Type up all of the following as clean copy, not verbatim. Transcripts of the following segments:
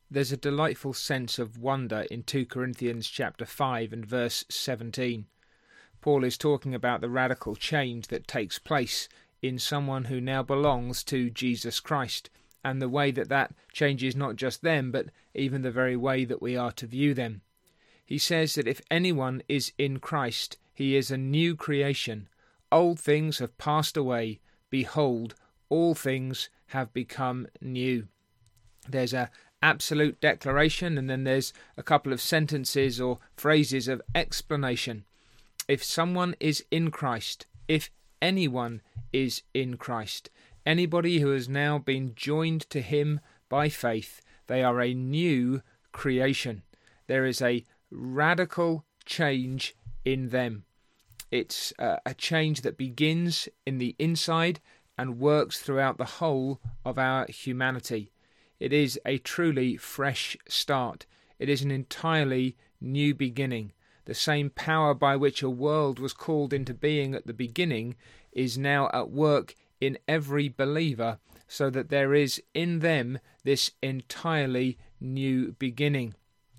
There's a delightful sense of wonder in 2 Corinthians chapter 5 and verse 17. Paul is talking about the radical change that takes place in someone who now belongs to Jesus Christ, and the way that that changes not just them, but even the very way that we are to view them. He says that if anyone is in Christ, he is a new creation. Old things have passed away. Behold, all things have become new. There's a absolute declaration, and then there's a couple of sentences or phrases of explanation. If someone is in Christ, if anyone is in Christ, anybody who has now been joined to him by faith, they are a new creation. There is a radical change in them. It's a change that begins in the inside and works throughout the whole of our humanity. It is a truly fresh start. It is an entirely new beginning. The same power by which a world was called into being at the beginning is now at work in every believer, so that there is in them this entirely new beginning.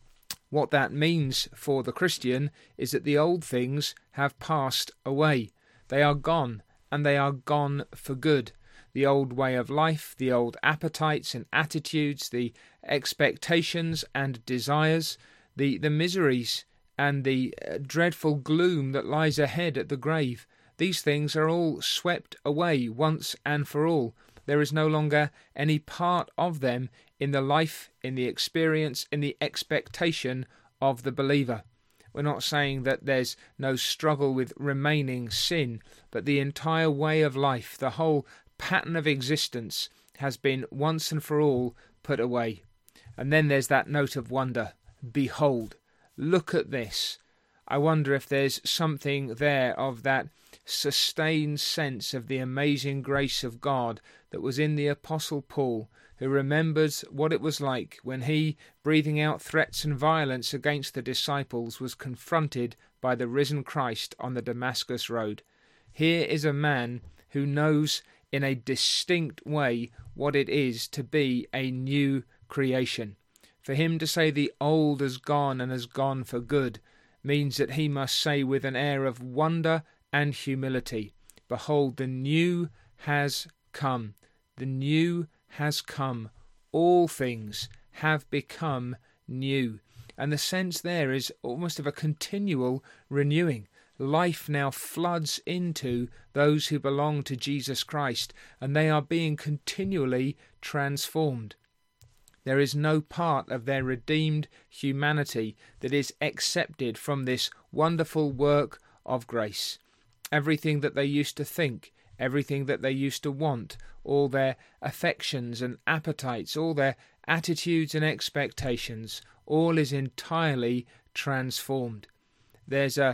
What that means for the Christian is that the old things have passed away. They are gone, and they are gone for good. The old way of life, the old appetites and attitudes, the expectations and desires, the miseries and the dreadful gloom that lies ahead at the grave, these things are all swept away once and for all. There is no longer any part of them in the life, in the experience, in the expectation of the believer. We're not saying that there's no struggle with remaining sin, but the entire way of life, the whole pattern of existence has been once and for all put away. And then there's that note of wonder. Behold, look at this. I wonder if there's something there of that sustained sense of the amazing grace of God that was in the Apostle Paul, who remembers what it was like when he, breathing out threats and violence against the disciples, was confronted by the risen Christ on the Damascus road. Here is a man who knows in a distinct way what it is to be a new creation. For him to say the old has gone and has gone for good means that he must say with an air of wonder and humility, behold, the new has come. The new has come. All things have become new. And the sense there is almost of a continual renewing. Life now floods into those who belong to Jesus Christ, and they are being continually transformed. There is no part of their redeemed humanity that is accepted from this wonderful work of grace. Everything that they used to think, everything that they used to want, all their affections and appetites, all their attitudes and expectations, all is entirely transformed. There's a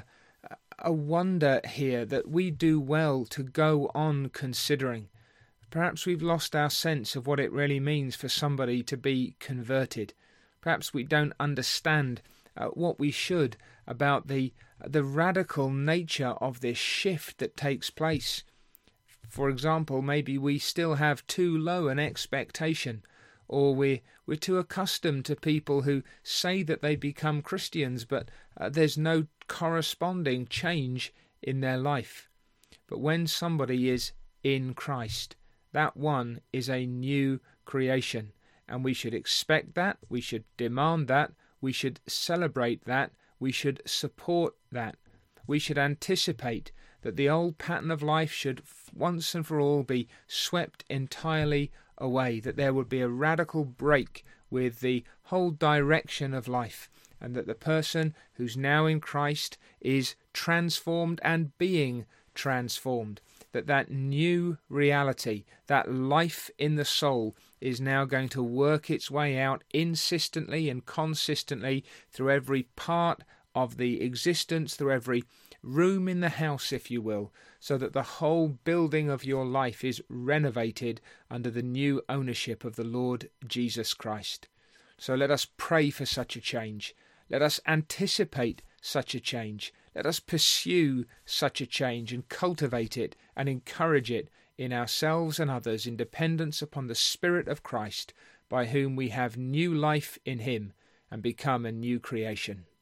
wonder here that we do well to go on considering. Perhaps we've lost our sense of what it really means for somebody to be converted. Perhaps we don't understand what we should about the radical nature of this shift that takes place. For example, maybe we still have too low an expectation, or we're too accustomed to people who say that they become Christians, but there's no corresponding change in their life. But when somebody is in Christ, that one is a new creation, and we should expect that, we should demand that, we should celebrate that, we should support that. We should anticipate that the old pattern of life should once and for all be swept entirely away, that there would be a radical break with the whole direction of life, and that the person who's now in Christ is transformed and being transformed, that new reality, that life in the soul, is now going to work its way out insistently and consistently through every part of the existence, through every room in the house, if you will, so that the whole building of your life is renovated under the new ownership of the Lord Jesus Christ. So let us pray for such a change. Let us anticipate such a change. Let us pursue such a change and cultivate it and encourage it in ourselves and others in dependence upon the Spirit of Christ, by whom we have new life in him and become a new creation.